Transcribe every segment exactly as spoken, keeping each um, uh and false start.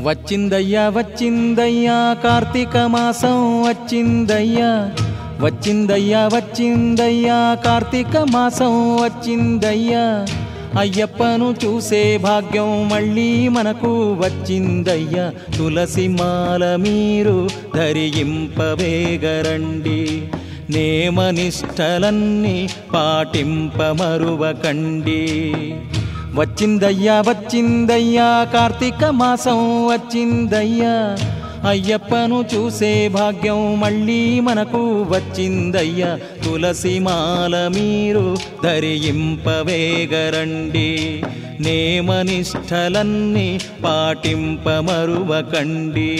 వచ్చిందయ్యా వచ్చిందయ్యా కార్తీక మాసం వచ్చిందయ్యా వచ్చిందయ్యా వచ్చిందయ్యా కార్తీక మాసం వచ్చిందయ్యా అయ్యప్పను చూసే భాగ్యం మళ్ళీ మనకు వచ్చిందయ్యా తులసి మాల మీరు ధరింపవేగరండి నేమనిష్టలన్నీ పాటింపమరువకండి వచ్చిందయ్యా వచ్చిందయ్యా కార్తీక మాసం వచ్చిందయ్యా అయ్యప్పను చూసే భాగ్యం మళ్ళీ మనకు వచ్చిందయ్యా తులసి మాల మీరు ధరింపవేగరండి నేమనిష్టలన్నీ పాటింపమరువకండి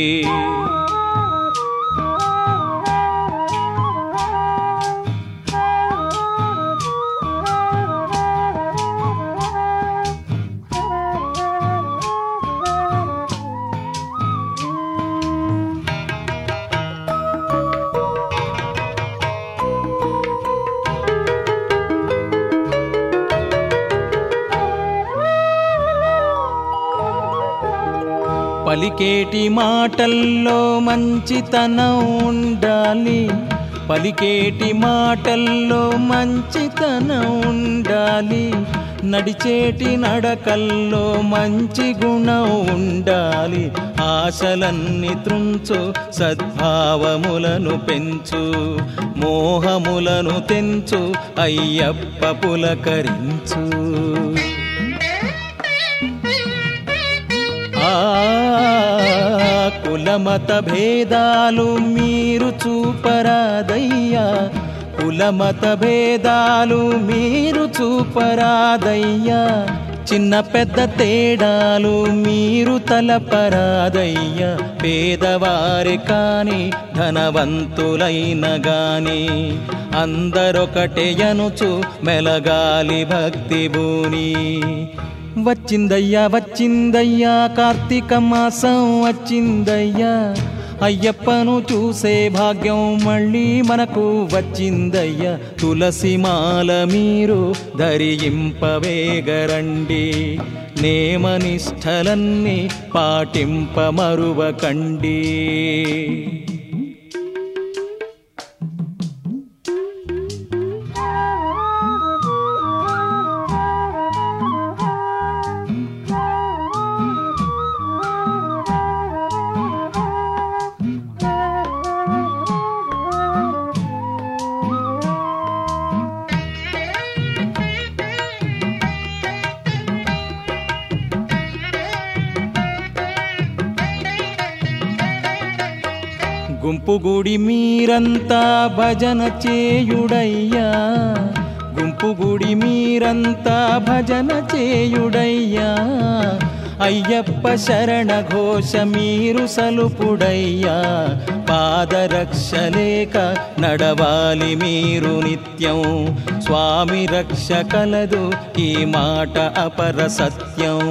పలికేటి మాటల్లో మంచితనం ఉండాలి పలికేటి మాటల్లో మంచితనం ఉండాలి నడిచేటి నడకల్లో మంచి గుణం ఉండాలి ఆశలన్నీ త్రుంచు సద్భావములను పెంచు మోహములను తెంచు అయ్యప్ప పులకరించు కులమత భేదాలు మీరు చూపరాదయ్యా కులమత భేదాలు మీరు చూపరాదయ్యా చిన్న పెద్ద తేడాలు మీరు తలపరాదయ్యా పేదవారి కాని ధనవంతులైన గాని అందరొకటే అనుచు మెలగాలి భక్తి భూని వచ్చిందయ్యా వచ్చిందయ్యా కార్తీక మాసం వచ్చిందయ్యా అయ్యప్పను చూసే భాగ్యం మళ్ళీ మనకు వచ్చిందయ్యా తులసి మాల మీరు ధరింపవేగరండి నేమనిష్టలన్నీ పాటింపమరువకండి గుంపుగూడి మీరంతా భజన చేయుడయ్యా గుంపుగూడి మీరంతా భజన చేయుడయ్యా అయ్యప్ప శరణ ఘోష మీరు సలుపుడయ్యా పాదరక్షలేక నడవాలి మీరు నిత్యం స్వామి రక్ష కలదు ఈ మాట అపర సత్యం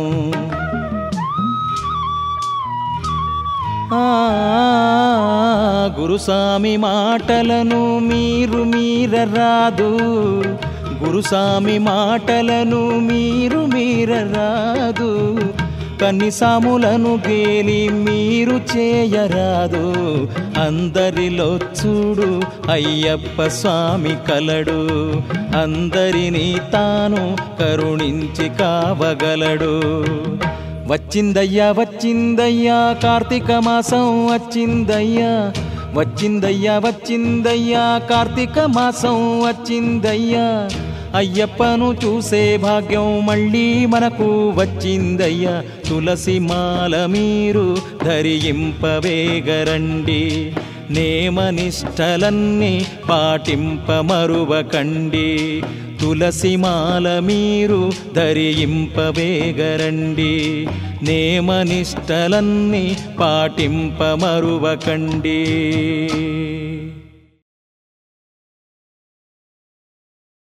ఆ గురుస్వామి మాటలను మీరు మీరరాదు గురుస్వామి మాటలను మీరు మీరరాదు కన్నిసాములను గేలి మీరు చేయరాదు అందరిలో చూడు అయ్యప్ప స్వామి కలడు అందరినీ తాను కరుణించి కావగలడు వచ్చిందయ్యా వచ్చిందయ్యా కార్తీక మాసం వచ్చిందయ్యా వచ్చిందయ్యా వచ్చిందయ్యా కార్తీక మాసం వచ్చిందయ్యా అయ్యప్పను చూసే భాగ్యం మళ్ళీ మనకు వచ్చిందయ్యా తులసి మాల మీరు ధరింపవేగరండి నేమనిష్టలన్నీ పాటింపమరువకండి తులసి మాల మీరు ధరింపవేగరండి నేమనిష్టలన్నీ పాటింపమరువకండి